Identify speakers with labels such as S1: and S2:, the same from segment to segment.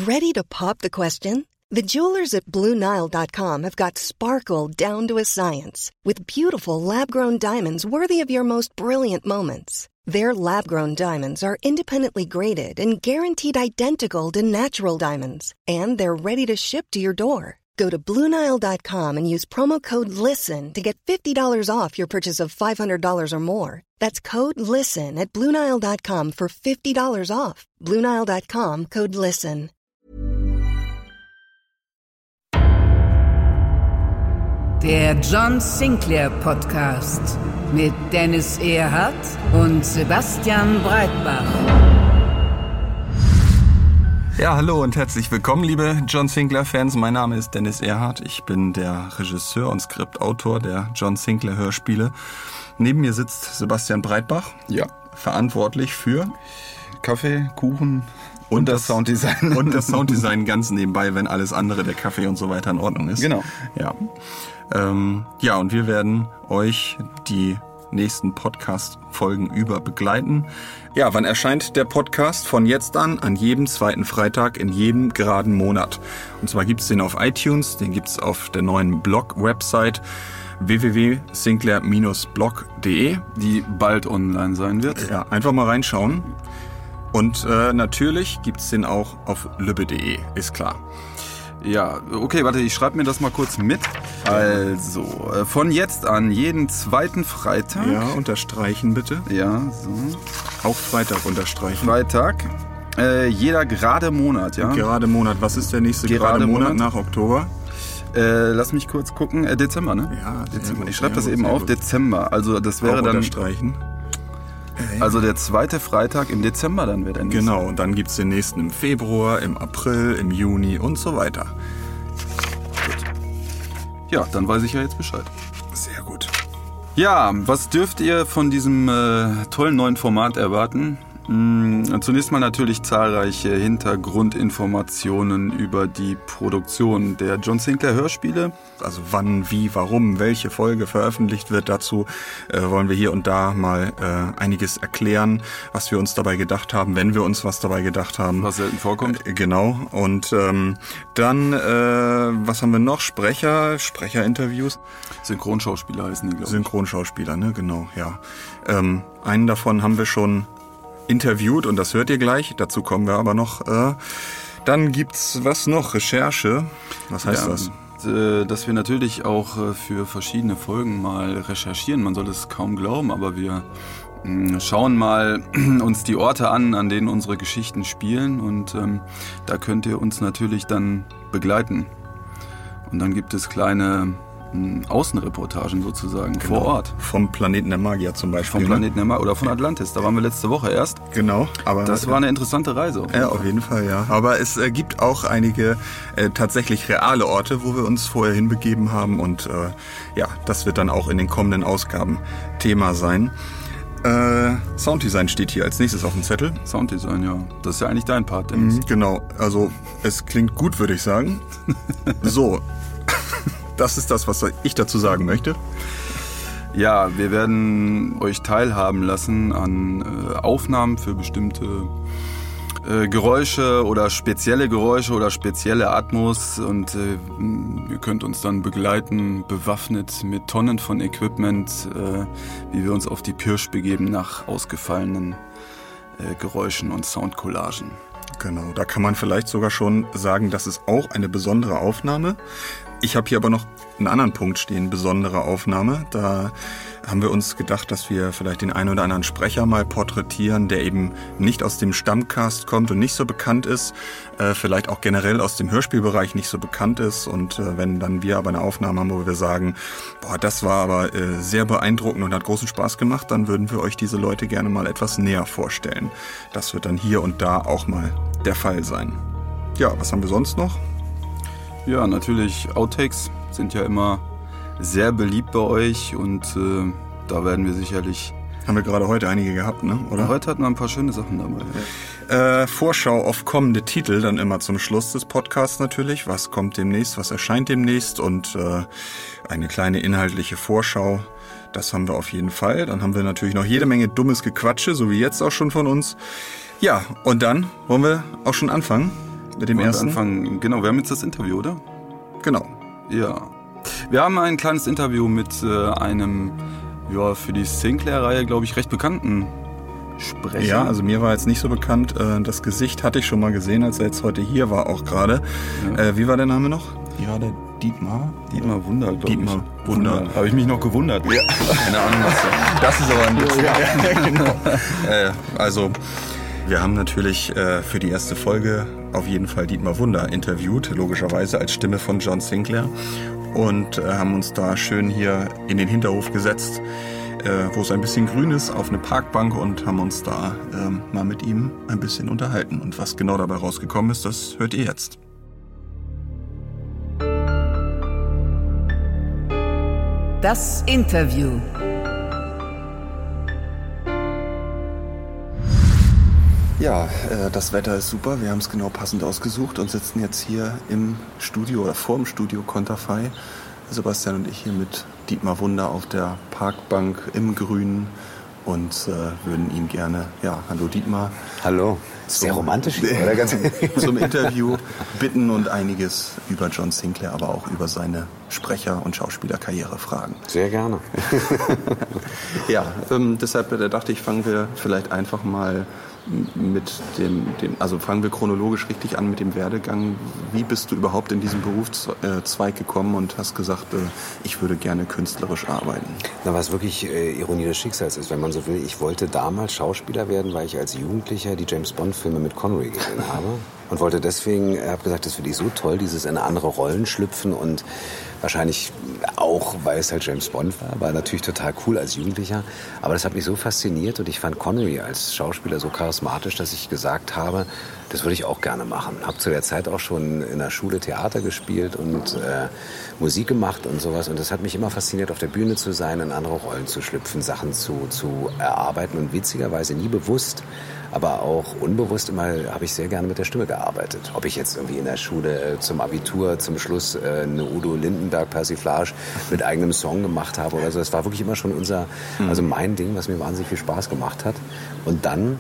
S1: Ready to pop the question? The jewelers at BlueNile.com have got sparkle down to a science with beautiful lab-grown diamonds worthy of your most brilliant moments. Their lab-grown diamonds are independently graded and guaranteed identical to natural diamonds, and they're ready to ship to your door. Go to BlueNile.com and use promo code LISTEN to get $50 off your purchase of $500 or more. That's code LISTEN at BlueNile.com for $50 off. BlueNile.com, code LISTEN.
S2: Der John Sinclair Podcast mit Dennis Erhardt und Sebastian Breitbach.
S3: Ja, hallo und herzlich willkommen, liebe John Sinclair-Fans. Mein Name ist Dennis Erhardt. Ich bin der Regisseur und Skriptautor der John Sinclair-Hörspiele. Neben mir sitzt Sebastian Breitbach, verantwortlich für
S4: Kaffee, Kuchen und das Sounddesign.
S3: Und das Sounddesign ganz nebenbei, wenn alles andere, der Kaffee und so weiter in Ordnung ist.
S4: Genau.
S3: Ja, und wir werden euch die nächsten Podcast-Folgen über begleiten. Ja, wann erscheint der Podcast? Von jetzt an jedem zweiten Freitag in jedem geraden Monat. Und zwar gibt's den auf iTunes, den gibt's auf der neuen Blog-Website www.sinclair-blog.de,
S4: die bald online sein wird.
S3: Ja, einfach mal reinschauen. Und natürlich gibt's den auch auf lübbe.de, ist klar.
S4: Ja, okay, warte, ich schreibe mir das mal kurz mit. Also, von jetzt an jeden zweiten Freitag.
S3: Ja, unterstreichen bitte.
S4: Ja, so.
S3: Auch Freitag unterstreichen.
S4: Freitag, jeder gerade Monat, ja?
S3: Gerade Monat, was ist der nächste gerade Monat nach Oktober?
S4: Lass mich kurz gucken, Dezember, ne?
S3: Ja, Dezember.
S4: Ich schreibe das eben auf, Dezember, also das wäre
S3: auch
S4: dann...
S3: unterstreichen.
S4: Also der zweite Freitag im Dezember dann wird der nächste.
S3: Genau, und dann gibt's den nächsten im Februar, im April, im Juni und so weiter.
S4: Gut. Ja, dann weiß ich ja jetzt Bescheid.
S3: Sehr gut.
S4: Ja, was dürft ihr von diesem tollen neuen Format erwarten? Zunächst mal natürlich zahlreiche Hintergrundinformationen über die Produktion der John Sinclair Hörspiele.
S3: Also wann, wie, warum, welche Folge veröffentlicht wird, dazu wollen wir hier und da mal einiges erklären, was wir uns dabei gedacht haben, wenn wir uns was dabei gedacht haben.
S4: Was selten vorkommt.
S3: Genau. Und dann, was haben wir noch? Sprecherinterviews.
S4: Synchronschauspieler heißen die, glaube ich.
S3: Synchronschauspieler, ne? Genau, ja. Einen davon haben wir schon interviewt und das hört ihr gleich. Dazu kommen wir aber noch. Dann gibt's was noch? Recherche. Was heißt das?
S4: Dass wir natürlich auch für verschiedene Folgen mal recherchieren. Man soll es kaum glauben, aber wir schauen mal uns die Orte an denen unsere Geschichten spielen und da könnt ihr uns natürlich dann begleiten. Und dann gibt es kleine Außenreportagen sozusagen,
S3: genau,
S4: vor Ort.
S3: Vom Planeten der Magier zum Beispiel.
S4: Vom Planeten der Magier oder von Atlantis, da waren wir letzte Woche erst.
S3: Genau. Aber
S4: das war eine interessante Reise.
S3: Auf jeden Fall, ja. Aber es gibt auch einige tatsächlich reale Orte, wo wir uns vorher hinbegeben haben und das wird dann auch in den kommenden Ausgaben Thema sein. Sounddesign steht hier als nächstes auf dem Zettel.
S4: Sounddesign, ja. Das ist ja eigentlich dein Part, Dennis.
S3: Genau, also es klingt gut, würde ich sagen. So. Das ist das, was ich dazu sagen möchte.
S4: Ja, wir werden euch teilhaben lassen an Aufnahmen für bestimmte Geräusche oder spezielle Atmos und ihr könnt uns dann begleiten, bewaffnet mit Tonnen von Equipment, wie wir uns auf die Pirsch begeben nach ausgefallenen Geräuschen und Soundcollagen.
S3: Genau, da kann man vielleicht sogar schon sagen, das ist auch eine besondere Aufnahme. Ich habe hier aber noch einen anderen Punkt stehen, besondere Aufnahme. Da haben wir uns gedacht, dass wir vielleicht den einen oder anderen Sprecher mal porträtieren, der eben nicht aus dem Stammcast kommt und nicht so bekannt ist, vielleicht auch generell aus dem Hörspielbereich nicht so bekannt ist. Und wenn dann wir aber eine Aufnahme haben, wo wir sagen, boah, das war aber sehr beeindruckend und hat großen Spaß gemacht, dann würden wir euch diese Leute gerne mal etwas näher vorstellen. Das wird dann hier und da auch mal der Fall sein. Ja, was haben wir sonst noch?
S4: Ja, natürlich Outtakes sind ja immer sehr beliebt bei euch und da werden wir sicherlich...
S3: Haben wir gerade heute einige gehabt, ne? Oder?
S4: Heute hatten wir ein paar schöne Sachen dabei.
S3: Vorschau auf kommende Titel dann immer zum Schluss des Podcasts natürlich. Was kommt demnächst, was erscheint demnächst und eine kleine inhaltliche Vorschau. Das haben wir auf jeden Fall. Dann haben wir natürlich noch jede Menge dummes Gequatsche, so wie jetzt auch schon von uns. Ja, und dann wollen wir auch schon anfangen. mit dem ersten.
S4: Anfangen. Genau, wir haben jetzt das Interview, oder?
S3: Genau.
S4: Ja. Wir haben ein kleines Interview mit einem, für die Sinclair-Reihe, glaube ich, recht bekannten Sprecher.
S3: Ja, also mir war jetzt nicht so bekannt. Das Gesicht hatte ich schon mal gesehen, als er jetzt heute hier war, auch gerade. Ja. Wie war der Name noch?
S4: Gerade Dietmar Wunder, glaube ich.
S3: Dietmar Wunder.
S4: Habe ich mich noch gewundert. Ja. Keine Ahnung, was
S3: das ist aber ein Witz. Ja, genau. Also, wir haben natürlich für die erste Folge auf jeden Fall Dietmar Wunder interviewt, logischerweise als Stimme von John Sinclair. Und haben uns da schön hier in den Hinterhof gesetzt, wo es ein bisschen grün ist, auf eine Parkbank und haben uns da mal mit ihm ein bisschen unterhalten. Und was genau dabei rausgekommen ist, das hört ihr jetzt.
S2: Das Interview.
S3: Ja, das Wetter ist super. Wir haben es genau passend ausgesucht und sitzen jetzt hier im Studio oder vor dem Studio Konterfei. Sebastian und ich hier mit Dietmar Wunder auf der Parkbank im Grünen und würden ihn gerne, hallo Dietmar.
S5: Hallo. Sehr romantisch hier, oder? Ganz
S3: zum Interview bitten und einiges über John Sinclair, aber auch über seine Sprecher- und Schauspielerkarriere fragen.
S5: Sehr gerne.
S3: Deshalb dachte ich, fangen wir vielleicht einfach mal mit also fangen wir chronologisch richtig an mit dem Werdegang. Wie bist du überhaupt in diesen Berufszweig gekommen und hast gesagt, ich würde gerne künstlerisch arbeiten?
S5: Na, was wirklich Ironie des Schicksals ist, wenn man so will. Ich wollte damals Schauspieler werden, weil ich als Jugendlicher die James-Bond-Filme mit Connery gesehen habe. Und wollte deswegen, habe gesagt, das finde ich so toll, dieses in andere Rollen schlüpfen und wahrscheinlich auch, weil es halt James Bond war natürlich total cool als Jugendlicher. Aber das hat mich so fasziniert und ich fand Connery als Schauspieler so charismatisch, dass ich gesagt habe, das würde ich auch gerne machen. Habe zu der Zeit auch schon in der Schule Theater gespielt und Musik gemacht und sowas. Und das hat mich immer fasziniert, auf der Bühne zu sein, in andere Rollen zu schlüpfen, Sachen zu erarbeiten und witzigerweise nie bewusst, aber auch unbewusst immer habe ich sehr gerne mit der Stimme gearbeitet. Ob ich jetzt irgendwie in der Schule zum Abitur zum Schluss eine Udo Lindenberg-Persiflage mit eigenem Song gemacht habe oder so. Das war wirklich immer schon mein Ding, was mir wahnsinnig viel Spaß gemacht hat. Und dann,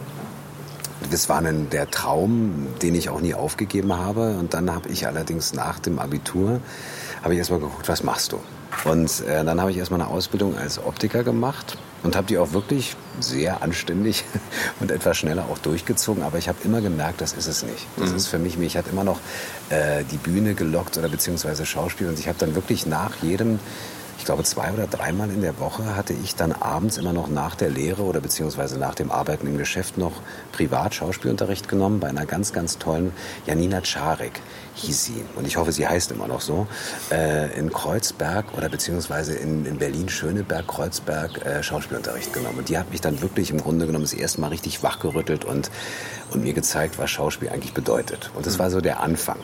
S5: das war dann der Traum, den ich auch nie aufgegeben habe. Und dann habe ich allerdings nach dem Abitur, erstmal geguckt, was machst du? Und dann habe ich erstmal eine Ausbildung als Optiker gemacht und habe die auch wirklich sehr anständig und etwas schneller auch durchgezogen. Aber ich habe immer gemerkt, das ist es nicht. Das ist für mich hat immer noch die Bühne gelockt oder beziehungsweise Schauspiel. Und ich habe dann wirklich nach jedem, ich glaube 2 oder 3 Mal in der Woche hatte ich dann abends immer noch nach der Lehre oder beziehungsweise nach dem Arbeiten im Geschäft noch privat Schauspielunterricht genommen bei einer ganz, ganz tollen Janina Czarek hieß sie. Und ich hoffe, sie heißt immer noch so. In Kreuzberg oder beziehungsweise in Berlin-Schöneberg, Kreuzberg Schauspielunterricht genommen. Und die hat mich dann wirklich im Grunde genommen das erste Mal richtig wachgerüttelt und mir gezeigt, was Schauspiel eigentlich bedeutet. Und das war so der Anfang.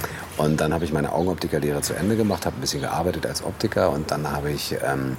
S5: Und dann habe ich meine Augenoptikerlehre zu Ende gemacht, habe ein bisschen gearbeitet als Optiker und dann habe ich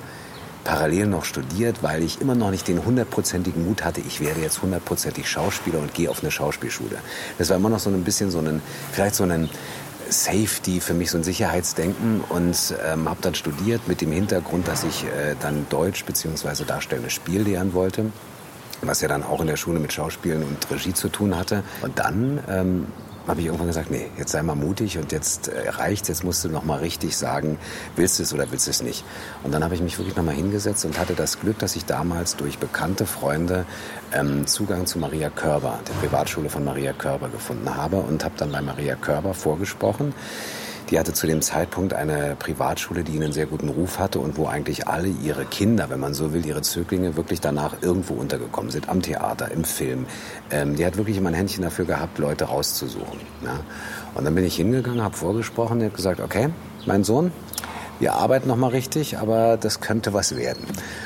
S5: parallel noch studiert, weil ich immer noch nicht den 100%igen Mut hatte, ich werde jetzt 100%ig Schauspieler und gehe auf eine Schauspielschule. Das war immer noch so ein bisschen vielleicht so ein Safety, für mich so ein Sicherheitsdenken und habe dann studiert mit dem Hintergrund, dass ich dann Deutsch bzw. darstellendes Spiel lernen wollte, was ja dann auch in der Schule mit Schauspielen und Regie zu tun hatte. Und dann habe ich irgendwann gesagt, nee, jetzt sei mal mutig und jetzt reicht's, jetzt musst du noch mal richtig sagen, willst du es oder willst du es nicht. Und dann habe ich mich wirklich noch mal hingesetzt und hatte das Glück, dass ich damals durch bekannte Freunde Zugang zu Maria Körber, der Privatschule von Maria Körber, gefunden habe und habe dann bei Maria Körber vorgesprochen. Die hatte zu dem Zeitpunkt eine Privatschule, die einen sehr guten Ruf hatte und wo eigentlich alle ihre Kinder, wenn man so will, ihre Zöglinge wirklich danach irgendwo untergekommen sind. Am Theater, im Film. Die hat wirklich immer ein Händchen dafür gehabt, Leute rauszusuchen. Ja. Und dann bin ich hingegangen, habe vorgesprochen und habe gesagt, okay, mein Sohn, wir arbeiten noch mal richtig, aber das könnte was werden.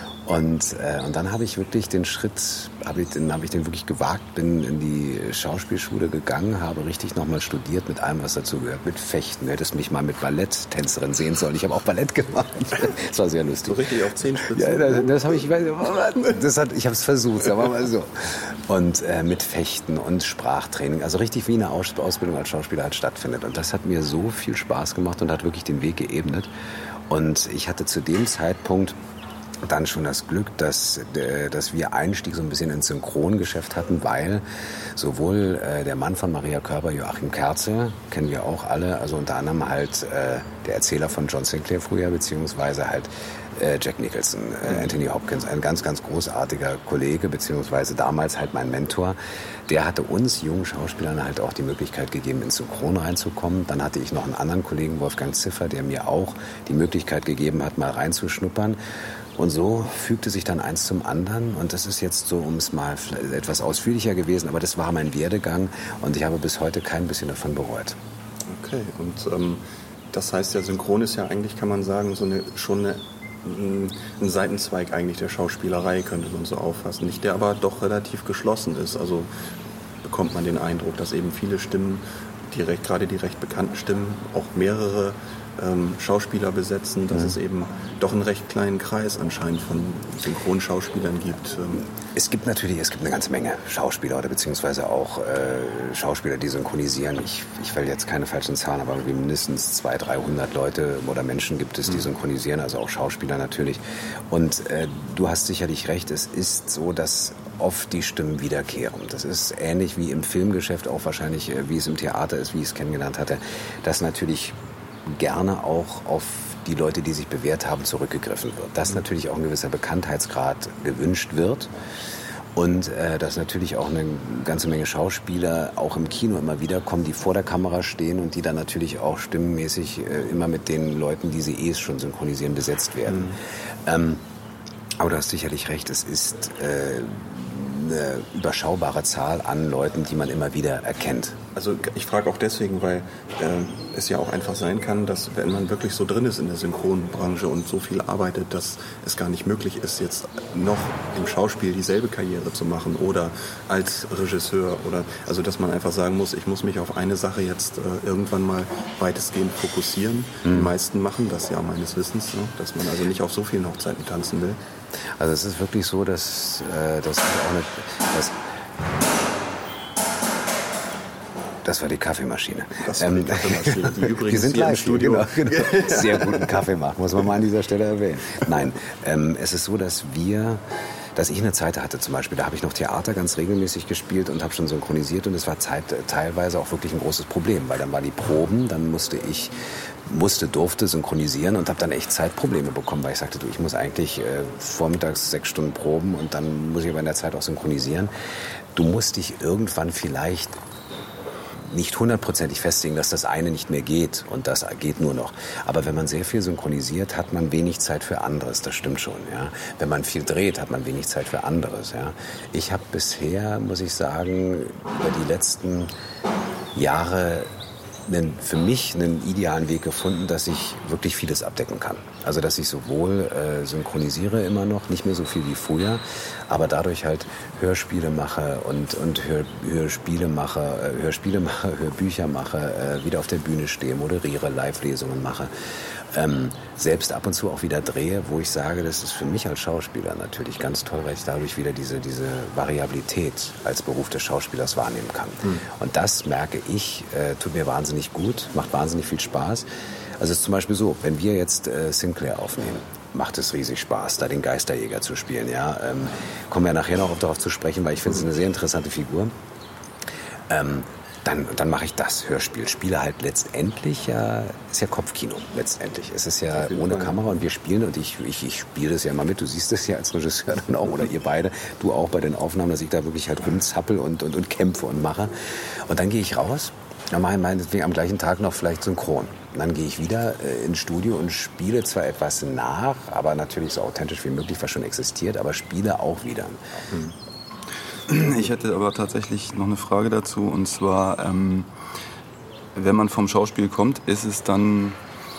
S5: Und dann habe ich wirklich den Schritt, habe ich den wirklich gewagt, bin in die Schauspielschule gegangen, habe richtig nochmal studiert mit allem, was dazu gehört, mit Fechten. Du hättest mich mal mit Balletttänzerin sehen sollen. Ich habe auch Ballett gemacht. Das war sehr lustig.
S3: So richtig auf Zehenspitzen?
S5: Ja, das habe ich habe es versucht, sagen wir mal so. Und mit Fechten und Sprachtraining, also richtig wie eine Ausbildung als Schauspieler halt stattfindet. Und das hat mir so viel Spaß gemacht und hat wirklich den Weg geebnet. Und ich hatte zu dem Zeitpunkt dann schon das Glück, dass wir Einstieg so ein bisschen ins Synchrongeschäft hatten, weil sowohl der Mann von Maria Körber, Joachim Kerzel, kennen wir auch alle, also unter anderem halt der Erzähler von John Sinclair früher, beziehungsweise halt Jack Nicholson, Anthony Hopkins, ein ganz, ganz großartiger Kollege, beziehungsweise damals halt mein Mentor. Der hatte uns jungen Schauspielern halt auch die Möglichkeit gegeben, ins Synchron reinzukommen. Dann hatte ich noch einen anderen Kollegen, Wolfgang Ziffer, der mir auch die Möglichkeit gegeben hat, mal reinzuschnuppern. Und so fügte sich dann eins zum anderen. Und das ist jetzt so, um es mal etwas ausführlicher gewesen, aber das war mein Werdegang und ich habe bis heute kein bisschen davon bereut.
S3: Okay, und das heißt, der Synchron ist ja eigentlich, kann man sagen, ein Seitenzweig eigentlich der Schauspielerei, könnte man so auffassen. Nicht, der aber doch relativ geschlossen ist. Also bekommt man den Eindruck, dass eben viele Stimmen, gerade die recht bekannten Stimmen, auch mehrere Schauspieler besetzen, dass es eben doch einen recht kleinen Kreis anscheinend von Synchronschauspielern gibt.
S5: Es gibt eine ganze Menge Schauspieler oder beziehungsweise auch Schauspieler, die synchronisieren. Ich will jetzt keine falschen Zahlen, aber mindestens 200-300 Leute oder Menschen gibt es, die synchronisieren, also auch Schauspieler natürlich. Und du hast sicherlich recht, es ist so, dass oft die Stimmen wiederkehren. Das ist ähnlich wie im Filmgeschäft, auch wahrscheinlich wie es im Theater ist, wie ich es kennengelernt hatte, dass natürlich gerne auch auf die Leute, die sich bewährt haben, zurückgegriffen wird. Dass natürlich auch ein gewisser Bekanntheitsgrad gewünscht wird und dass natürlich auch eine ganze Menge Schauspieler auch im Kino immer wieder kommen, die vor der Kamera stehen und die dann natürlich auch stimmenmäßig immer mit den Leuten, die sie schon synchronisieren, besetzt werden. Aber du hast sicherlich recht, es ist eine überschaubare Zahl an Leuten, die man immer wieder erkennt.
S3: Also ich frage auch deswegen, weil es ja auch einfach sein kann, dass wenn man wirklich so drin ist in der Synchronbranche und so viel arbeitet, dass es gar nicht möglich ist, jetzt noch im Schauspiel dieselbe Karriere zu machen oder als Regisseur oder also dass man einfach sagen muss, ich muss mich auf eine Sache jetzt irgendwann mal weitestgehend fokussieren. Die meisten machen das ja meines Wissens, ne? Dass man also nicht auf so vielen Hochzeiten tanzen will.
S5: Also es ist wirklich so, dass das war die Kaffeemaschine.
S3: Das war die Kaffeemaschine, die übrigens
S5: die sind
S3: hier
S5: live,
S3: im Studio
S5: genau. Sehr guten Kaffee macht, muss man mal an dieser Stelle erwähnen. Nein, es ist so, dass ich eine Zeit hatte zum Beispiel, da habe ich noch Theater ganz regelmäßig gespielt und habe schon synchronisiert und es war teilweise auch wirklich ein großes Problem, weil dann war die Proben, dann durfte synchronisieren und habe dann echt Zeitprobleme bekommen, weil ich sagte, ich muss eigentlich vormittags 6 Stunden proben und dann muss ich aber in der Zeit auch synchronisieren. Du musst dich irgendwann vielleicht nicht 100%ig festlegen, dass das eine nicht mehr geht und das geht nur noch. Aber wenn man sehr viel synchronisiert, hat man wenig Zeit für anderes, das stimmt schon. Ja. Wenn man viel dreht, hat man wenig Zeit für anderes. Ja. Ich habe bisher, muss ich sagen, über die letzten Jahre für mich einen idealen Weg gefunden, dass ich wirklich vieles abdecken kann. Also dass ich sowohl synchronisiere immer noch, nicht mehr so viel wie früher, aber dadurch halt Hörspiele mache und Hörbücher mache, wieder auf der Bühne stehe, moderiere, Live-Lesungen mache. Selbst ab und zu auch wieder drehe, wo ich sage, das ist für mich als Schauspieler natürlich ganz toll, weil ich dadurch wieder diese Variabilität als Beruf des Schauspielers wahrnehmen kann. Und das merke ich, tut mir wahnsinnig gut, macht wahnsinnig viel Spaß. Also es ist zum Beispiel so, wenn wir jetzt Sinclair aufnehmen, macht es riesig Spaß, da den Geisterjäger zu spielen. Ja? Kommen wir nachher noch darauf zu sprechen, weil ich finde es eine sehr interessante Figur. Dann mache ich das Hörspiel. Spiele halt letztendlich ist ja Kopfkino letztendlich. Es ist ja ohne Kamera und wir spielen und ich spiele das ja immer mit. Du siehst das ja als Regisseur dann auch oder ihr beide, du auch bei den Aufnahmen, dass ich da wirklich halt rumzappel und kämpfe und mache. Und dann gehe ich raus, dann mache ich meinetwegen am gleichen Tag noch vielleicht synchron. Und dann gehe ich wieder ins Studio und spiele zwar etwas nach, aber natürlich so authentisch wie möglich, was schon existiert, aber spiele auch wieder.
S4: Ich hätte aber tatsächlich noch eine Frage dazu, und zwar, wenn man vom Schauspiel kommt, ist es dann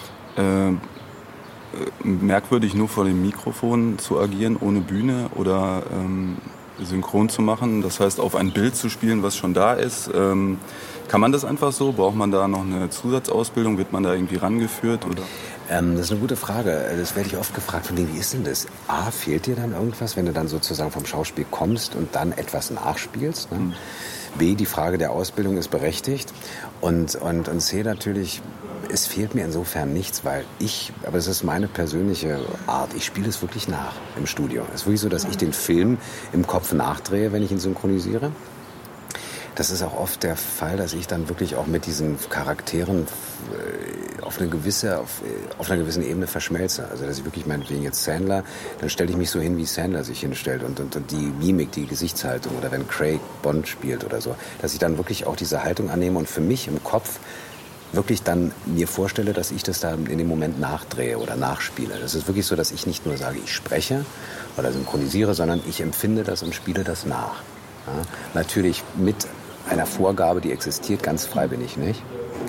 S4: merkwürdig, nur vor dem Mikrofon zu agieren, ohne Bühne oder synchron zu machen, das heißt auf ein Bild zu spielen, was schon da ist. Kann man das einfach so? Braucht man da noch eine Zusatzausbildung? Wird man da irgendwie rangeführt? Oder?
S5: Das ist eine gute Frage. Das werde ich oft gefragt von denen, wie ist denn das? A, fehlt dir dann irgendwas, wenn du dann sozusagen vom Schauspiel kommst und dann etwas nachspielst? Ne? B, die Frage der Ausbildung ist berechtigt. Und C, natürlich es fehlt mir insofern nichts, weil aber es ist meine persönliche Art, ich spiele es wirklich nach im Studio. Es ist wirklich so, dass ich den Film im Kopf nachdrehe, wenn ich ihn synchronisiere. Das ist auch oft der Fall, dass ich dann wirklich auch mit diesen Charakteren auf einer gewissen Ebene verschmelze. Also dass ich wirklich meinetwegen jetzt Sandler, dann stelle ich mich so hin, wie Sandler sich hinstellt und die Mimik, die Gesichtshaltung oder wenn Craig Bond spielt oder so, dass ich dann wirklich auch diese Haltung annehme und für mich im Kopf wirklich dann mir vorstelle, dass ich das da in dem Moment nachdrehe oder nachspiele. Das ist wirklich so, dass ich nicht nur sage, ich spreche oder synchronisiere, sondern ich empfinde das und spiele das nach. Ja, natürlich mit einer Vorgabe, die existiert, ganz frei bin ich nicht.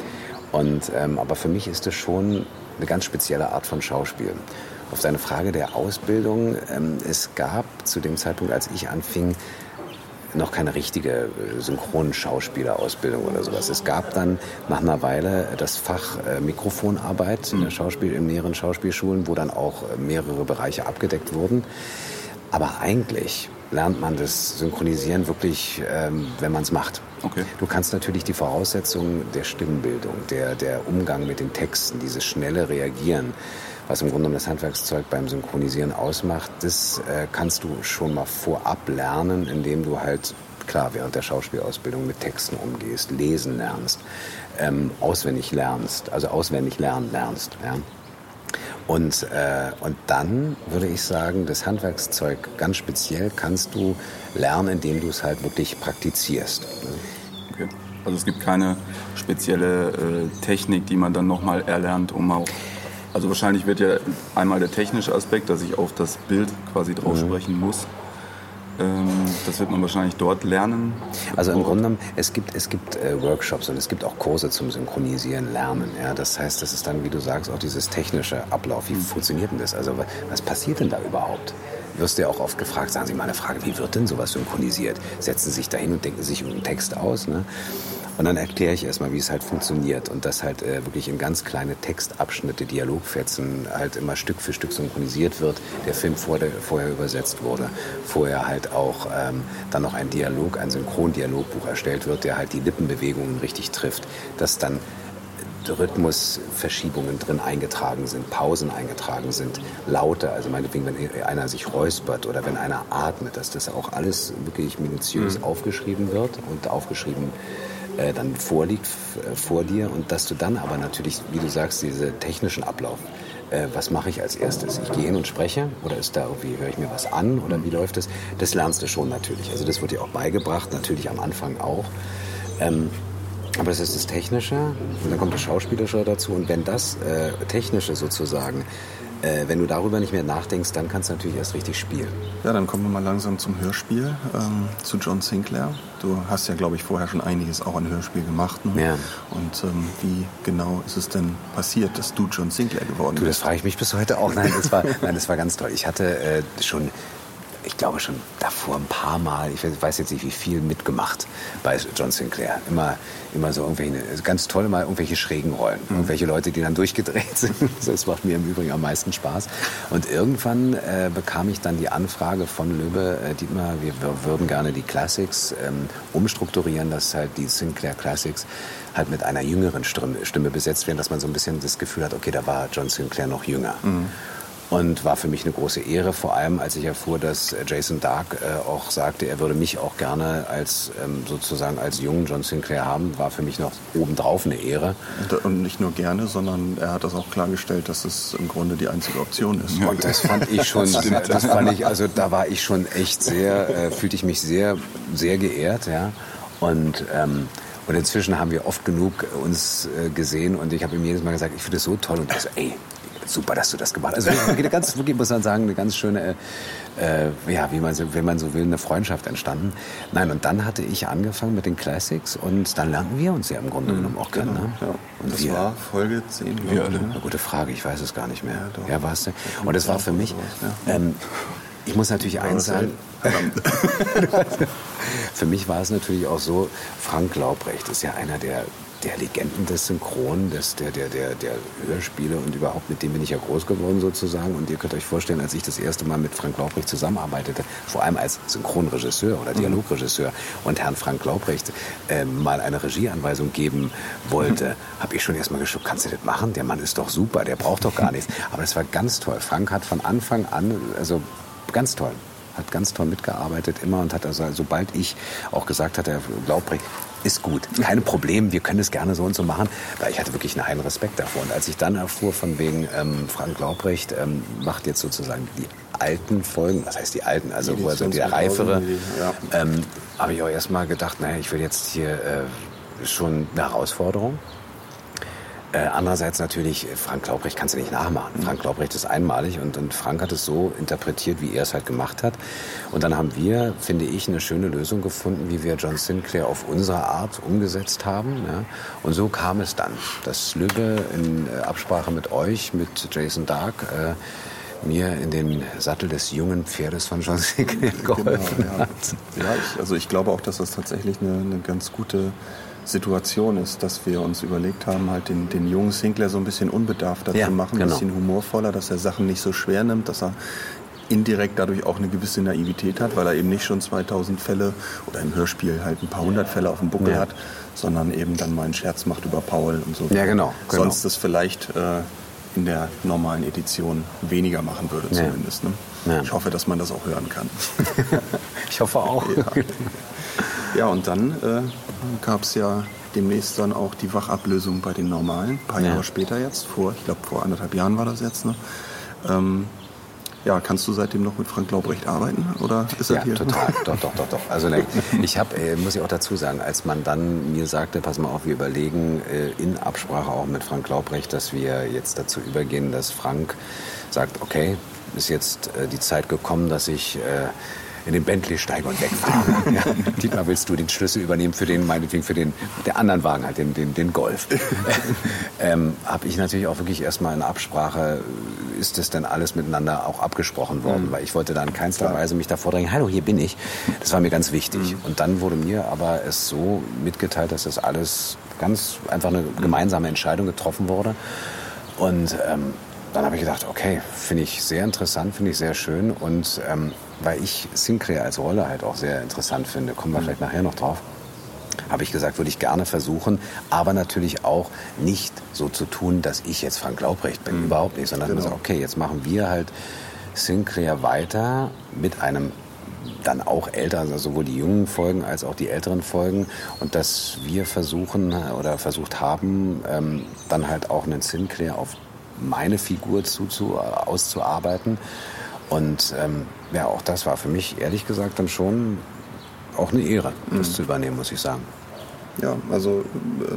S5: Aber für mich ist das schon eine ganz spezielle Art von Schauspiel. Auf deine Frage der Ausbildung, es gab zu dem Zeitpunkt, als ich anfing, noch keine richtige Synchronschauspielerausbildung oder sowas. Es gab dann nach einer Weile das Fach Mikrofonarbeit in mehreren Schauspielschulen, wo dann auch mehrere Bereiche abgedeckt wurden. Aber eigentlich lernt man das Synchronisieren wirklich, wenn man es macht.
S4: Okay.
S5: Du kannst natürlich die Voraussetzungen der Stimmbildung, der Umgang mit den Texten, dieses schnelle Reagieren, was im Grunde genommen das Handwerkszeug beim Synchronisieren ausmacht, das kannst du schon mal vorab lernen, indem du halt, klar, während der Schauspielausbildung mit Texten umgehst, lesen lernst, auswendig lernen lernst. Ja? Und dann würde ich sagen, das Handwerkszeug ganz speziell kannst du lernen, indem du es halt wirklich praktizierst.
S4: Okay. Also es gibt keine spezielle Technik, die man dann nochmal erlernt, also wahrscheinlich wird ja einmal der technische Aspekt, dass ich auf das Bild quasi drauf sprechen muss. Das wird man wahrscheinlich dort lernen.
S5: Also im Grunde genommen, es gibt Workshops und es gibt auch Kurse zum Synchronisieren, Lernen. Ja? Das heißt, das ist dann, wie du sagst, auch dieses technische Ablauf. Wie funktioniert denn das? Also was passiert denn da überhaupt? Wirst du ja auch oft gefragt, sagen Sie mal eine Frage, wie wird denn sowas synchronisiert? Setzen Sie sich da hin und denken sich einen Text aus, ne? Und dann erkläre ich erstmal, wie es halt funktioniert und dass halt wirklich in ganz kleine Textabschnitte, Dialogfetzen halt immer Stück für Stück synchronisiert wird, der Film vorher übersetzt wurde, vorher halt auch dann noch ein Synchrondialogbuch erstellt wird, der halt die Lippenbewegungen richtig trifft, dass dann Rhythmusverschiebungen drin eingetragen sind, Pausen eingetragen sind, Laute, also meinetwegen, wenn einer sich räuspert oder wenn einer atmet, dass das auch alles wirklich minutiös aufgeschrieben wird und aufgeschrieben dann vorliegt vor dir und dass du dann aber natürlich, wie du sagst, diesen technischen Ablauf, was mache ich als erstes? Ich gehe hin und spreche oder ist da irgendwie, höre ich mir was an oder wie läuft das? Das lernst du schon natürlich, also das wird dir auch beigebracht, natürlich am Anfang auch. Aber das ist das Technische und dann kommt das Schauspielerische dazu und wenn das Technische sozusagen, wenn du darüber nicht mehr nachdenkst, dann kannst du natürlich erst richtig spielen.
S3: Ja, dann kommen wir mal langsam zum Hörspiel, zu John Sinclair. Du hast ja, glaube ich, vorher schon einiges auch an Hörspiel gemacht. Ne? Ja. Und wie genau ist es denn passiert, dass du John Sinclair geworden bist?
S5: Das frage ich mich bis heute auch. Nein, das war ganz toll. Ich hatte ich glaube schon davor ein paar Mal, ich weiß jetzt nicht wie viel, mitgemacht bei John Sinclair. Immer so ganz toll, mal irgendwelche schrägen Rollen. Irgendwelche Leute, die dann durchgedreht sind. Das macht mir im Übrigen am meisten Spaß. Und irgendwann bekam ich dann die Anfrage von Löwe, Dietmar, wir würden gerne die Classics umstrukturieren, dass halt die Sinclair Classics halt mit einer jüngeren Stimme besetzt werden, dass man so ein bisschen das Gefühl hat, okay, da war John Sinclair noch jünger. Und war für mich eine große Ehre, vor allem als ich erfuhr, dass Jason Dark auch sagte, er würde mich auch gerne sozusagen als jungen John Sinclair haben, war für mich noch obendrauf eine Ehre.
S3: Und nicht nur gerne, sondern er hat das auch klargestellt, dass es im Grunde die einzige Option ist.
S5: Und das fand ich schon, da war ich schon echt fühlte ich mich sehr, sehr geehrt, ja. Und inzwischen haben wir oft genug uns gesehen und ich habe ihm jedes Mal gesagt, ich finde das so toll und er so, ey, super, dass du das gemacht hast. Also wirklich, muss man sagen, eine ganz schöne, wenn man so will, eine Freundschaft entstanden. Nein, und dann hatte ich angefangen mit den Classics und dann lernten wir uns ja im Grunde genommen auch kennen. Ne?
S3: Ja. Und das war Folge 10.
S5: Eine gute Frage, ich weiß es gar nicht mehr. Ja, war es denn? Und das war für mich, ich muss natürlich eins sagen, für mich war es natürlich auch so, Frank Laubrecht ist ja einer der der Legenden des Synchron, der Hörspiele und überhaupt, mit dem bin ich ja groß geworden sozusagen. Und ihr könnt euch vorstellen, als ich das erste Mal mit Frank Laubrecht zusammenarbeitete, vor allem als Synchronregisseur oder Dialogregisseur und Herrn Frank Laubrecht mal eine Regieanweisung geben wollte, habe ich schon erst mal geschaut, kannst du das machen? Der Mann ist doch super, der braucht doch gar nichts. Aber das war ganz toll. Frank hat von Anfang an, also ganz toll, hat ganz toll mitgearbeitet immer und hat also, sobald ich auch gesagt hatte, Herr Laubrecht, ist gut, kein Problem, wir können es gerne so und so machen, weil ich hatte wirklich einen heilen Respekt davor. Und als ich dann erfuhr von wegen Frank Laubrecht macht jetzt sozusagen die alten Folgen, was heißt die alten, also wo er so der reifere, habe ich auch erstmal gedacht, naja, ich will jetzt hier schon eine Herausforderung. Andererseits natürlich, Frank Laubrecht kannst du nicht nachmachen. Frank Laubrecht ist einmalig und Frank hat es so interpretiert, wie er es halt gemacht hat. Und dann haben wir, finde ich, eine schöne Lösung gefunden, wie wir John Sinclair auf unsere Art umgesetzt haben. Ja. Und so kam es dann, dass Lübbe in Absprache mit euch, mit Jason Dark, mir in den Sattel des jungen Pferdes von John Sinclair geholfen hat.
S3: Ja, ich glaube auch, dass das tatsächlich eine ganz gute Situation ist, dass wir uns überlegt haben, halt den jungen Sinclair so ein bisschen unbedarfter zu machen, ein bisschen humorvoller, dass er Sachen nicht so schwer nimmt, dass er indirekt dadurch auch eine gewisse Naivität hat, weil er eben nicht schon 2000 Fälle oder im Hörspiel halt ein paar hundert Fälle auf dem Buckel hat, sondern eben dann mal einen Scherz macht über Paul und so.
S5: Ja, genau.
S3: Sonst das vielleicht in der normalen Edition weniger machen würde zumindest. Ne? Ja. Ich hoffe, dass man das auch hören kann.
S5: Ich hoffe auch.
S3: Ja, und dann gab es ja demnächst dann auch die Wachablösung bei den Normalen, ein paar Jahre später jetzt, ich glaube vor 1,5 Jahren war das jetzt. Ne? Ja, kannst du seitdem noch mit Frank Laubrecht arbeiten? Oder ist er hier?
S5: Total. Doch. Also ich habe, muss ich auch dazu sagen, als man dann mir sagte, pass mal auf, wir überlegen in Absprache auch mit Frank Laubrecht, dass wir jetzt dazu übergehen, dass Frank sagt, okay, ist jetzt die Zeit gekommen, dass ich in den Bentley steige und wegfahre. Ja. Dietmar, willst du den Schlüssel übernehmen meinetwegen für der anderen Wagen, halt den Golf? Habe ich natürlich auch wirklich erstmal in Absprache, ist das denn alles miteinander auch abgesprochen worden? Weil ich wollte da in keinster Weise mich davor drängen, hallo, hier bin ich. Das war mir ganz wichtig. Und dann wurde mir aber es so mitgeteilt, dass das alles ganz einfach eine gemeinsame Entscheidung getroffen wurde. Und dann habe ich gedacht, okay, finde ich sehr interessant, finde ich sehr schön. Und weil ich Sinclair als Rolle halt auch sehr interessant finde, kommen wir vielleicht nachher noch drauf, habe ich gesagt, würde ich gerne versuchen, aber natürlich auch nicht so zu tun, dass ich jetzt Frank Laubrecht bin, überhaupt nicht, sondern gesagt, okay, jetzt machen wir halt Sinclair weiter mit einem dann auch älter, also sowohl die jungen Folgen als auch die älteren Folgen, und dass wir versucht haben, dann halt auch einen Sinclair auf meine Figur auszuarbeiten. Und auch das war für mich ehrlich gesagt dann schon auch eine Ehre, das zu übernehmen, muss ich sagen.
S3: Ja, also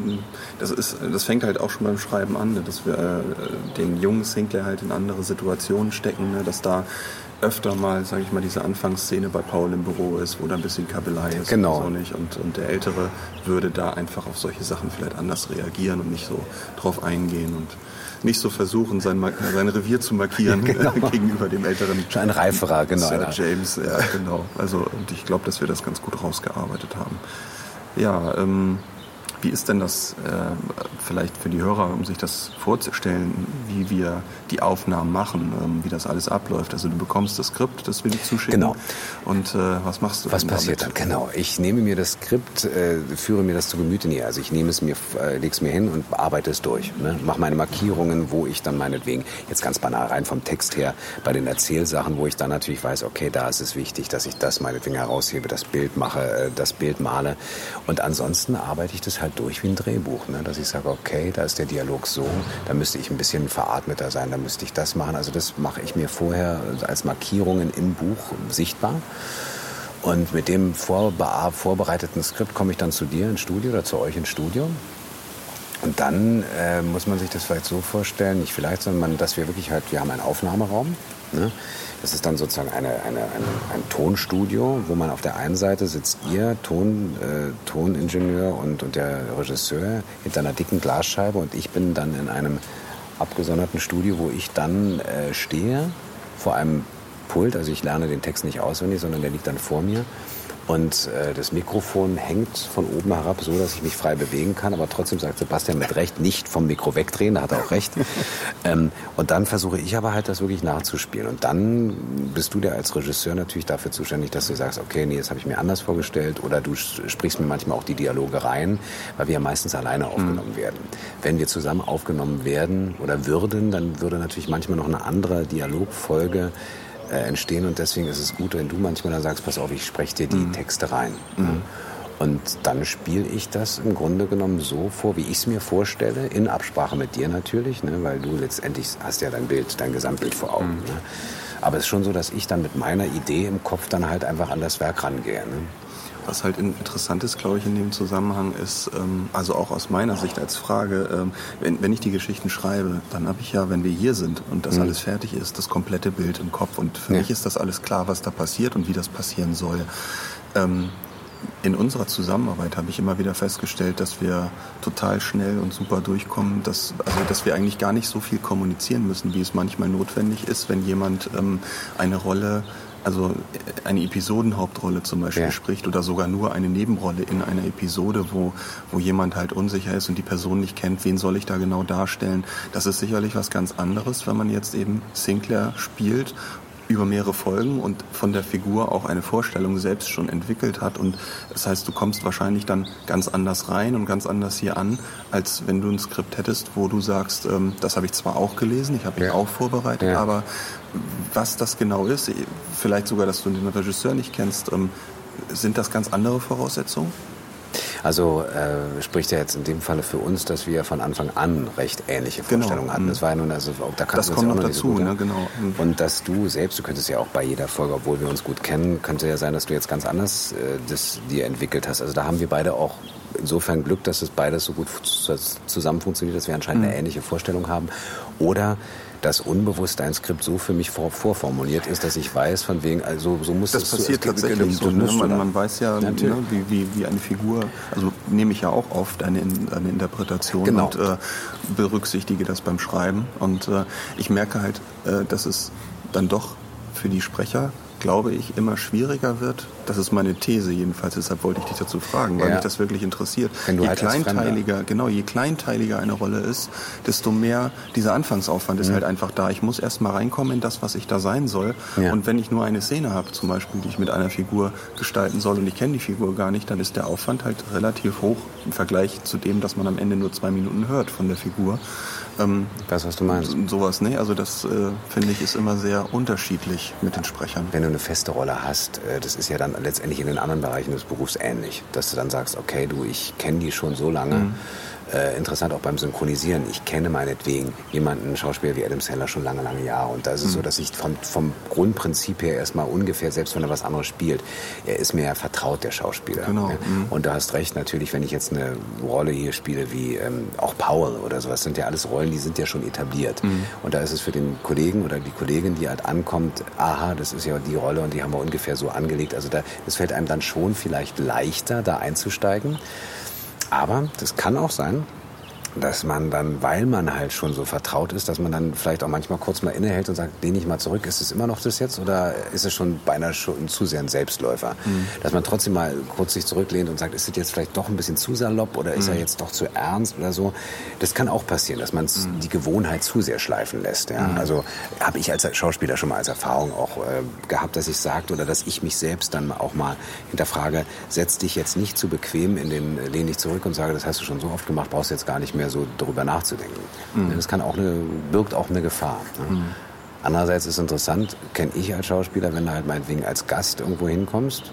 S3: das fängt halt auch schon beim Schreiben an, ne, dass wir den jungen Sinclair halt in andere Situationen stecken, ne, dass da öfter mal, sage ich mal, diese Anfangsszene bei Paul im Büro ist, wo da ein bisschen Kabelei ist und so nicht. Und der Ältere würde da einfach auf solche Sachen vielleicht anders reagieren und nicht so drauf eingehen und nicht so versuchen, sein Revier zu markieren gegenüber dem Älteren.
S5: Schon ein reiferer, genau.
S3: Sir James, ja, genau. Also, und ich glaube, dass wir das ganz gut rausgearbeitet haben. Ja, wie ist denn das vielleicht für die Hörer, um sich das vorzustellen, wie wir die Aufnahmen machen, wie das alles abläuft? Also du bekommst das Skript, das wir dir zuschicken.
S5: Genau.
S3: Und was machst du?
S5: Was passiert dann? Genau. Ich nehme mir das Skript, führe mir das zu Gemüte näher. Also ich nehme es mir, lege es mir hin und arbeite es durch. Ne? Mache meine Markierungen, wo ich dann meinetwegen, jetzt ganz banal rein vom Text her, bei den Erzählsachen, wo ich dann natürlich weiß, okay, da ist es wichtig, dass ich das meinetwegen heraushebe, das Bild mache, das Bild male. Und ansonsten arbeite ich das halt durch wie ein Drehbuch, ne? Dass ich sage, okay, da ist der Dialog so, da müsste ich ein bisschen veratmeter sein, da müsste ich das machen. Also das mache ich mir vorher als Markierungen im Buch sichtbar. Und mit dem vorbereiteten Skript komme ich dann zu dir ins Studio oder zu euch ins Studio. Und dann muss man sich das vielleicht so vorstellen, nicht vielleicht, sondern dass wir wirklich halt, wir haben einen Aufnahmeraum, ne? Das ist dann sozusagen ein Tonstudio, wo man auf der einen Seite sitzt ihr, Toningenieur und der Regisseur hinter einer dicken Glasscheibe, und ich bin dann in einem abgesonderten Studio, wo ich dann stehe vor einem Pult. Also ich lerne den Text nicht auswendig, sondern der liegt dann vor mir. Und das Mikrofon hängt von oben herab so, dass ich mich frei bewegen kann. Aber trotzdem sagt Sebastian mit Recht, nicht vom Mikro wegdrehen, da hat er auch recht. Und dann versuche ich aber halt, das wirklich nachzuspielen. Und dann bist du als Regisseur natürlich dafür zuständig, dass du sagst, okay, nee, das habe ich mir anders vorgestellt. Oder du sprichst mir manchmal auch die Dialoge rein, weil wir ja meistens alleine aufgenommen werden. Wenn wir zusammen aufgenommen werden oder würden, dann würde natürlich manchmal noch eine andere Dialogfolge entstehen. Und deswegen ist es gut, wenn du manchmal dann sagst, pass auf, ich spreche dir die Texte rein. Und dann spiele ich das im Grunde genommen so vor, wie ich es mir vorstelle, in Absprache mit dir natürlich, ne, weil du letztendlich hast ja dein Bild, dein Gesamtbild vor Augen. Ne. Aber es ist schon so, dass ich dann mit meiner Idee im Kopf dann halt einfach an das Werk rangehe. Ne.
S3: Was halt interessant ist, glaube ich, in dem Zusammenhang ist, also auch aus meiner Sicht als Frage, wenn ich die Geschichten schreibe, dann habe ich ja, wenn wir hier sind und das alles fertig ist, das komplette Bild im Kopf. Und für mich ist das alles klar, was da passiert und wie das passieren soll. In unserer Zusammenarbeit habe ich immer wieder festgestellt, dass wir total schnell und super durchkommen, dass wir eigentlich gar nicht so viel kommunizieren müssen, wie es manchmal notwendig ist, wenn jemand eine Rolle, also eine Episodenhauptrolle zum Beispiel spricht oder sogar nur eine Nebenrolle in einer Episode, wo jemand halt unsicher ist und die Person nicht kennt, wen soll ich da genau darstellen. Das ist sicherlich was ganz anderes, wenn man jetzt eben Sinclair spielt über mehrere Folgen und von der Figur auch eine Vorstellung selbst schon entwickelt hat. Und das heißt, du kommst wahrscheinlich dann ganz anders rein und ganz anders hier an, als wenn du ein Skript hättest, wo du sagst, das habe ich zwar auch gelesen, ich habe mich auch vorbereitet, aber was das genau ist, vielleicht sogar, dass du den Regisseur nicht kennst, sind das ganz andere Voraussetzungen?
S5: Also spricht ja jetzt in dem Falle für uns, dass wir von Anfang an recht ähnliche Vorstellungen hatten. Das war ja nun, also da
S3: das kommt noch dazu, ne? Genau.
S5: Und dass du selbst, du könntest ja auch bei jeder Folge, obwohl wir uns gut kennen, könnte ja sein, dass du jetzt ganz anders das dir entwickelt hast. Also da haben wir beide auch insofern Glück, dass es beides so gut zusammen funktioniert, dass wir anscheinend eine ähnliche Vorstellung haben. Oder dass unbewusst ein Skript so für mich vorformuliert ist, dass ich weiß, von wegen, also so muss
S3: das passiert tatsächlich so. Man weiß ja, ne, wie eine Figur, also nehme ich ja auch oft eine Interpretation und berücksichtige das beim Schreiben. Und ich merke halt, dass es dann doch für die Sprecher, glaube ich, immer schwieriger wird. Das ist meine These jedenfalls, deshalb wollte ich dich dazu fragen, weil mich das wirklich interessiert. Je kleinteiliger eine Rolle ist, desto mehr dieser Anfangsaufwand ist halt einfach da. Ich muss erst mal reinkommen in das, was ich da sein soll. Und wenn ich nur eine Szene habe, zum Beispiel, die ich mit einer Figur gestalten soll und ich kenne die Figur gar nicht, dann ist der Aufwand halt relativ hoch im Vergleich zu dem, dass man am Ende nur 2 Minuten hört von der Figur.
S5: Ich weiß, was du meinst.
S3: Sowas, ne? Also das, finde ich, ist immer sehr unterschiedlich mit den Sprechern.
S5: Wenn du eine feste Rolle hast, das ist ja dann letztendlich in den anderen Bereichen des Berufs ähnlich, dass du dann sagst, okay, ich kenne die schon so lange. Interessant auch beim Synchronisieren. Ich kenne meinetwegen jemanden, einen Schauspieler wie Adam Sandler, schon lange Jahre. Und da ist es so, dass ich vom Grundprinzip her erstmal ungefähr, selbst wenn er was anderes spielt, er ist mir ja vertraut, der Schauspieler.
S3: Genau.
S5: Ne? Und du hast recht, natürlich, wenn ich jetzt eine Rolle hier spiele wie auch Powell oder sowas, sind ja alles Rollen, die sind ja schon etabliert. Und da ist es für den Kollegen oder die Kollegin, die halt ankommt, aha, das ist ja die Rolle und die haben wir ungefähr so angelegt. Also das fällt einem dann schon vielleicht leichter, da einzusteigen. Aber das kann auch sein, dass man dann, weil man halt schon so vertraut ist, dass man dann vielleicht auch manchmal kurz mal innehält und sagt, lehne ich mal zurück, ist es immer noch das jetzt oder ist es schon beinahe schon zu sehr ein Selbstläufer? Dass man trotzdem mal kurz sich zurücklehnt und sagt, ist es jetzt vielleicht doch ein bisschen zu salopp oder ist er jetzt doch zu ernst oder so? Das kann auch passieren, dass man die Gewohnheit zu sehr schleifen lässt. Ja? Also habe ich als Schauspieler schon mal als Erfahrung auch gehabt, dass ich sagte oder dass ich mich selbst dann auch mal hinterfrage, setz dich jetzt nicht zu bequem lehn dich zurück und sage, das hast du schon so oft gemacht, brauchst du jetzt gar nicht mehr so darüber nachzudenken. Das birgt auch eine Gefahr. Ne? Andererseits ist interessant, kenne ich als Schauspieler, wenn du halt meinetwegen als Gast irgendwo hinkommst,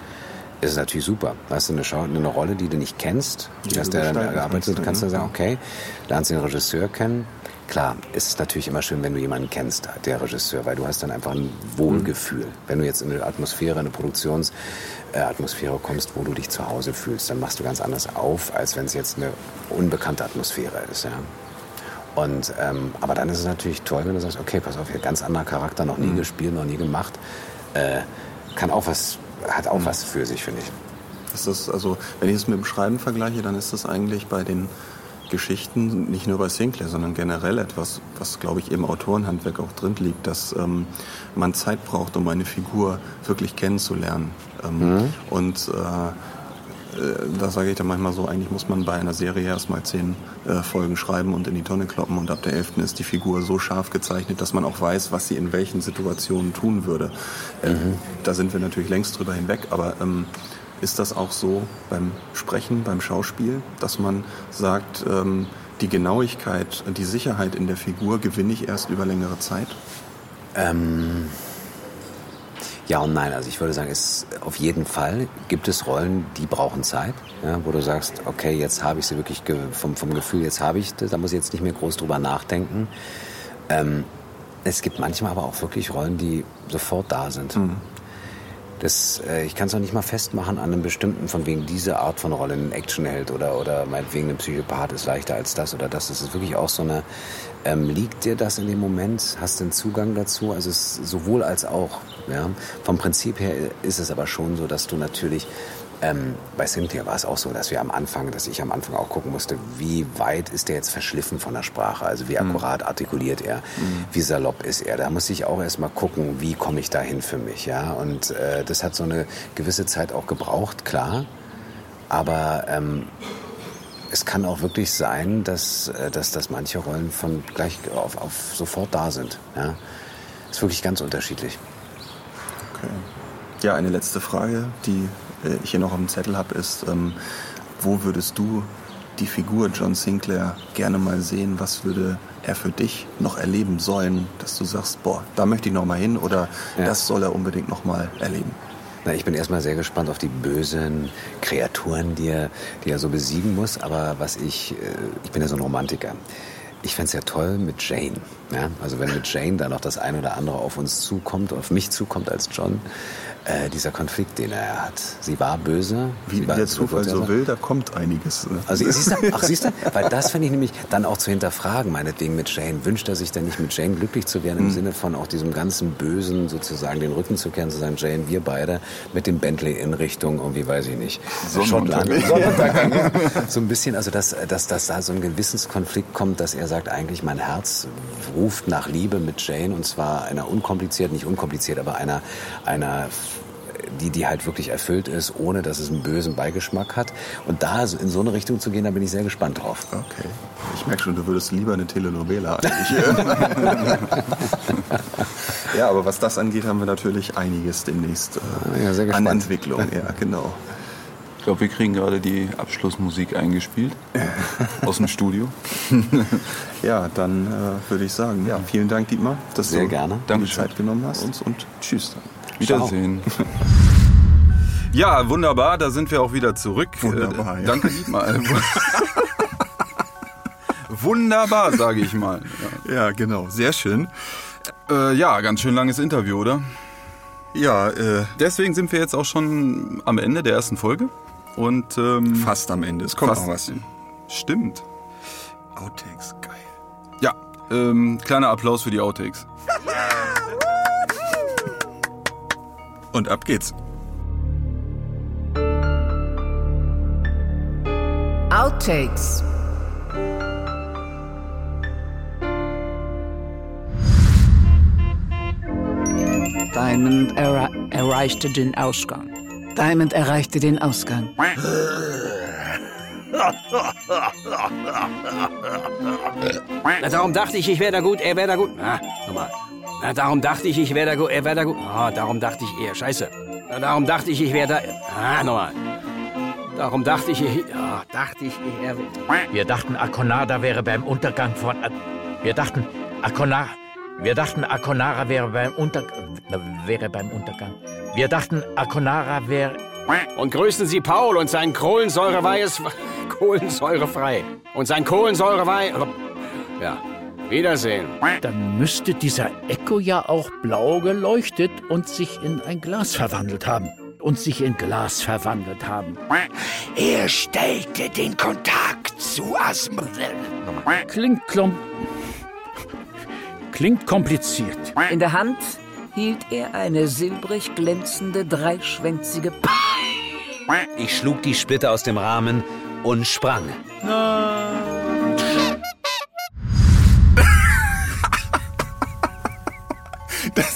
S5: ist es natürlich super. Hast du eine Rolle, die du nicht kennst, die hast du dann gearbeitet, kannst du sagen, okay, lernst den Regisseur kennen. Klar, ist es natürlich immer schön, wenn du jemanden kennst, der Regisseur, weil du hast dann einfach ein Wohlgefühl. Wenn du jetzt in eine Atmosphäre, eine Produktionsatmosphäre kommst, wo du dich zu Hause fühlst, dann machst du ganz anders auf, als wenn es jetzt eine unbekannte Atmosphäre ist. Ja. Und, aber dann ist es natürlich toll, wenn du sagst, okay, pass auf, hier ganz anderer Charakter, noch nie gespielt, noch nie gemacht, hat auch was für sich, finde ich.
S3: Ist das, also, wenn ich es mit dem Schreiben vergleiche, dann ist das eigentlich bei den Geschichten, nicht nur bei Sinclair, sondern generell etwas, was, glaube ich, im Autorenhandwerk auch drin liegt, dass man Zeit braucht, um eine Figur wirklich kennenzulernen. Und da sage ich dann manchmal so, eigentlich muss man bei einer Serie erstmal 10 Folgen schreiben und in die Tonne kloppen und ab der 11. ist die Figur so scharf gezeichnet, dass man auch weiß, was sie in welchen Situationen tun würde. Da sind wir natürlich längst drüber hinweg, aber ist das auch so beim Sprechen, beim Schauspiel, dass man sagt, die Genauigkeit, die Sicherheit in der Figur gewinne ich erst über längere Zeit?
S5: Ja und nein. Also ich würde sagen, auf jeden Fall gibt es Rollen, die brauchen Zeit, ja, wo du sagst, okay, jetzt habe ich sie wirklich vom Gefühl, jetzt habe ich das, da muss ich jetzt nicht mehr groß drüber nachdenken. Es gibt manchmal aber auch wirklich Rollen, die sofort da sind. Ich kann es auch nicht mal festmachen an einem bestimmten, von wegen diese Art von Rolle, ein Actionheld oder meinetwegen ein Psychopath ist leichter als das oder das. Das ist wirklich auch so eine, liegt dir das in dem Moment? Hast du einen Zugang dazu? Also es ist sowohl als auch. Ja. Vom Prinzip her ist es aber schon so, dass du natürlich, bei Sinclair war es auch so, dass ich am Anfang auch gucken musste, wie weit ist der jetzt verschliffen von der Sprache, also wie akkurat artikuliert er, wie salopp ist er. Da musste ich auch erst mal gucken, wie komme ich dahin für mich. Ja? Und das hat so eine gewisse Zeit auch gebraucht, klar, aber es kann auch wirklich sein, dass manche Rollen von gleich auf sofort da sind. Ja? Ist wirklich ganz unterschiedlich.
S3: Okay. Ja, eine letzte Frage, die ich hier noch auf dem Zettel habe, ist, wo würdest du die Figur John Sinclair gerne mal sehen? Was würde er für dich noch erleben sollen, dass du sagst, boah, da möchte ich noch mal hin oder das soll er unbedingt noch mal erleben?
S5: Na, ich bin erstmal sehr gespannt auf die bösen Kreaturen, die er so besiegen muss. Aber ich bin ja so ein Romantiker. Ich fände es ja toll mit Jane. Ja? Also wenn mit Jane da noch das ein oder andere auf mich zukommt als John, dieser Konflikt, den er hat. Sie war böse.
S3: Wie der Zufall so will, da kommt einiges.
S5: Also siehst du, weil das finde ich nämlich dann auch zu hinterfragen, meinetwegen mit Jane. Wünscht er sich denn nicht mit Jane glücklich zu werden, im Sinne von auch diesem ganzen Bösen sozusagen den Rücken zu kehren, zu sagen, Jane, wir beide mit dem Bentley in Richtung, irgendwie weiß ich nicht, Schottland. Sonnenuntergang. So ein bisschen, also dass da so ein Gewissenskonflikt kommt, dass er sagt, eigentlich mein Herz ruft nach Liebe mit Jane und zwar einer unkomplizierten, nicht unkompliziert, aber einer die halt wirklich erfüllt ist, ohne dass es einen bösen Beigeschmack hat. Und da in so eine Richtung zu gehen, da bin ich sehr gespannt drauf.
S3: Okay. Ich merke schon, du würdest lieber eine Telenovela eigentlich. Ja, aber was das angeht, haben wir natürlich einiges demnächst an Entwicklung. Ja, genau.
S4: Ich glaube, wir kriegen gerade die Abschlussmusik eingespielt aus dem Studio.
S3: Ja, dann würde ich sagen, vielen Dank, Dietmar, dass
S5: sehr
S3: du
S5: gerne
S3: die Zeit genommen hast und tschüss.
S4: Wiedersehen. Ja, wunderbar, da sind wir auch wieder zurück.
S3: Wunderbar, ja.
S4: Danke, Dietmar. Wunderbar, sage ich mal.
S3: Ja, genau, sehr schön.
S4: Ja, ganz schön langes Interview, oder?
S3: Ja,
S4: deswegen sind wir jetzt auch schon am Ende der ersten Folge. Und
S3: fast am Ende, es kommt noch was.
S4: Stimmt.
S3: Outtakes, geil.
S4: Ja, kleiner Applaus für die Outtakes.
S3: Und ab geht's.
S2: Outtakes.
S6: Diamond erreichte den Ausgang. Diamond erreichte den Ausgang.
S7: Na, darum dachte ich wäre da gut, er wäre da gut. Na, nochmal. Na, darum dachte ich wäre da gut, er wäre da gut. Ah, darum dachte ich eher, scheiße. Na, darum dachte ich wäre da... Ah, nochmal. Darum dachte ich er...
S8: Wir dachten, Akonada wäre beim Untergang von... Wir dachten, Akonara wäre beim Untergang. Wir dachten, Akonara wäre...
S7: Und grüßen Sie Paul und sein kohlensäurefrei. Und sein kohlensäurefrei... Ja, Wiedersehen.
S8: Dann müsste dieser Echo ja auch blau geleuchtet und sich in ein Glas verwandelt haben.
S9: Er stellte den Kontakt zu Asmodel.
S8: Klingt kompliziert.
S6: In der Hand hielt er eine silbrig glänzende, dreischwänzige
S5: Ich schlug die Splitter aus dem Rahmen und sprang.
S6: Nein.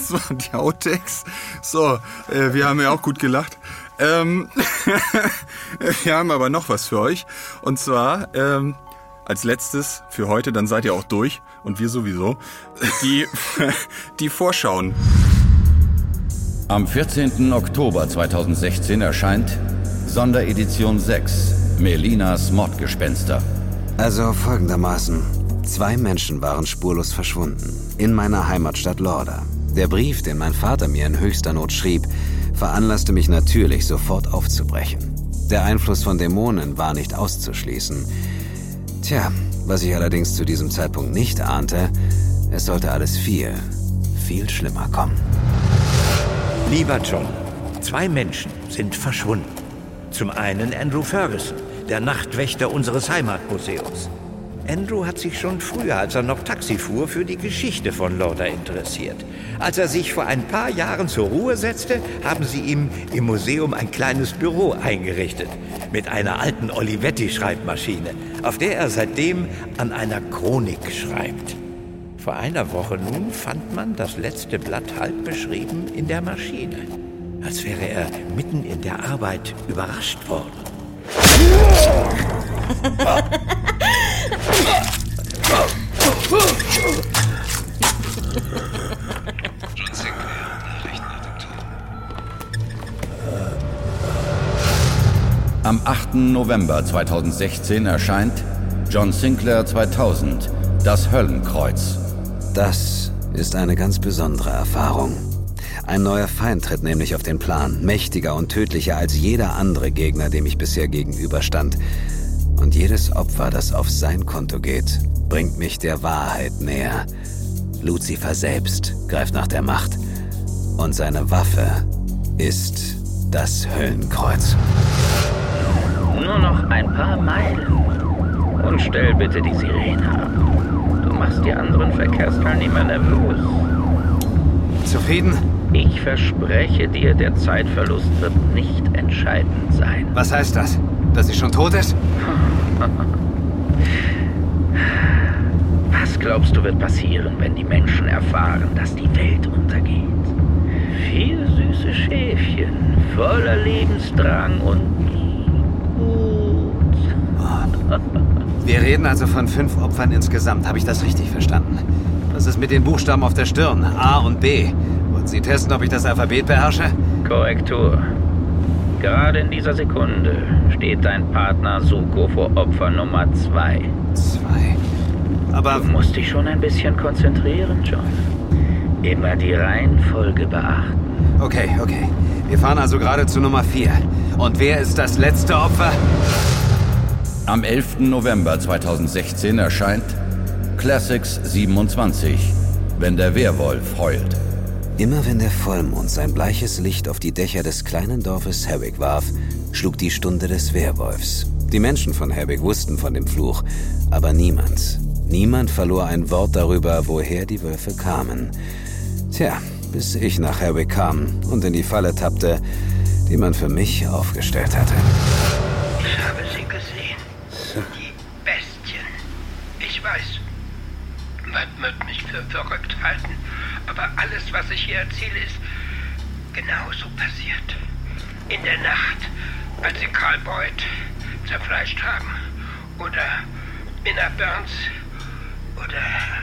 S3: Das waren die Outtakes. So, wir haben ja auch gut gelacht. Wir haben aber noch was für euch. Und zwar, als letztes für heute, dann seid ihr auch durch. Und wir sowieso. Die Vorschauen.
S10: Am 14. Oktober 2016 erscheint Sonderedition 6, Melinas Mordgespenster.
S5: Also folgendermaßen. 2 Menschen waren spurlos verschwunden. In meiner Heimatstadt Lorda. Der Brief, den mein Vater mir in höchster Not schrieb, veranlasste mich natürlich, sofort aufzubrechen. Der Einfluss von Dämonen war nicht auszuschließen. Tja, was ich allerdings zu diesem Zeitpunkt nicht ahnte, es sollte alles viel schlimmer kommen.
S8: Lieber John, 2 Menschen sind verschwunden. Zum einen Andrew Ferguson, der Nachtwächter unseres Heimatmuseums. Andrew hat sich schon früher, als er noch Taxi fuhr, für die Geschichte von Lorda interessiert. Als er sich vor ein paar Jahren zur Ruhe setzte, haben sie ihm im Museum ein kleines Büro eingerichtet. Mit einer alten Olivetti-Schreibmaschine, auf der er seitdem an einer Chronik schreibt. Vor einer Woche nun fand man das letzte Blatt halb beschrieben in der Maschine. Als wäre er mitten in der Arbeit überrascht worden.
S5: John Sinclair, Nachrichtenagentur.
S10: Am 8. November 2016 erscheint John Sinclair 2000, das Höllenkreuz.
S5: Das ist eine ganz besondere Erfahrung. Ein neuer Feind tritt nämlich auf den Plan, mächtiger und tödlicher als jeder andere Gegner, dem ich bisher gegenüberstand. Und jedes Opfer, das auf sein Konto geht, bringt mich der Wahrheit näher. Lucifer selbst greift nach der Macht. Und seine Waffe ist das Höllenkreuz.
S6: Nur noch ein paar Meilen. Und stell bitte die Sirene ab. Du machst die anderen Verkehrsteilnehmer nervös.
S5: Zufrieden?
S6: Ich verspreche dir, der Zeitverlust wird nicht entscheidend sein.
S5: Was heißt das? Dass sie schon tot ist?
S6: Was glaubst du, wird passieren, wenn die Menschen erfahren, dass die Welt untergeht? 4 süße Schäfchen, voller Lebensdrang und Mut.
S5: Wir reden also von 5 Opfern insgesamt. Habe ich das richtig verstanden? Was ist mit den Buchstaben auf der Stirn? A und B. Wollen Sie testen, ob ich das Alphabet beherrsche?
S6: Korrektur. Gerade in dieser Sekunde steht dein Partner Zuko vor Opfer Nummer 2.
S5: 2. Aber...
S6: Du musst dich schon ein bisschen konzentrieren, John. Immer die Reihenfolge beachten.
S5: Okay. Wir fahren also gerade zu Nummer 4. Und wer ist das letzte Opfer?
S10: Am 11. November 2016 erscheint Classics 27, wenn der Werwolf heult.
S5: Immer wenn der Vollmond sein bleiches Licht auf die Dächer des kleinen Dorfes Herrick warf, schlug die Stunde des Werwolfs. Die Menschen von Herrick wussten von dem Fluch, aber niemand verlor ein Wort darüber, woher die Wölfe kamen. Tja, bis ich nach Herrick kam und in die Falle tappte, die man für mich aufgestellt hatte.
S9: Ich habe sie gesehen. Die Bestien. Ich weiß, man wird mich für verrückt halten, aber alles, was ich hier erzähle, ist genauso passiert. In der Nacht, als sie Carl Boyd zerfleischt haben. Oder Minna Burns. Oder...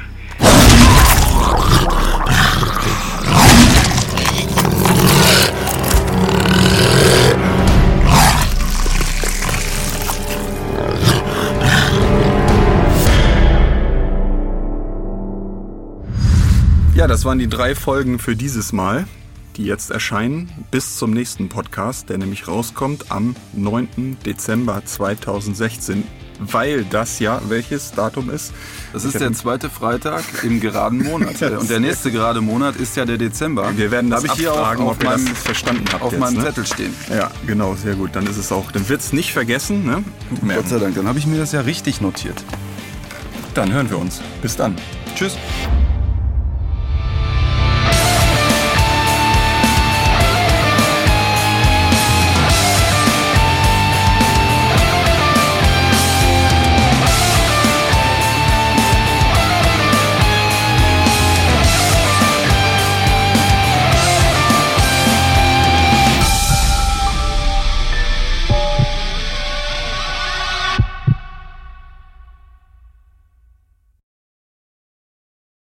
S3: Ja, das waren die 3 Folgen für dieses Mal, die jetzt erscheinen, bis zum nächsten Podcast, der nämlich rauskommt am 9. Dezember 2016, weil das ja welches Datum ist?
S4: Das ist der 2. Freitag im geraden Monat. Und der nächste gerade Monat ist ja der Dezember.
S3: Wir werden das
S4: ich hier
S3: abfragen,
S4: auf
S3: ob ihr
S4: meinem,
S3: das verstanden habt.
S4: auf
S3: jetzt,
S4: meinem
S3: ne?
S4: Zettel stehen.
S3: Ja, genau, sehr gut. Dann wird es nicht vergessen. Ne?
S4: Gott sei Dank, dann habe ich mir das ja richtig notiert.
S3: Dann hören wir uns. Bis dann.
S4: Tschüss.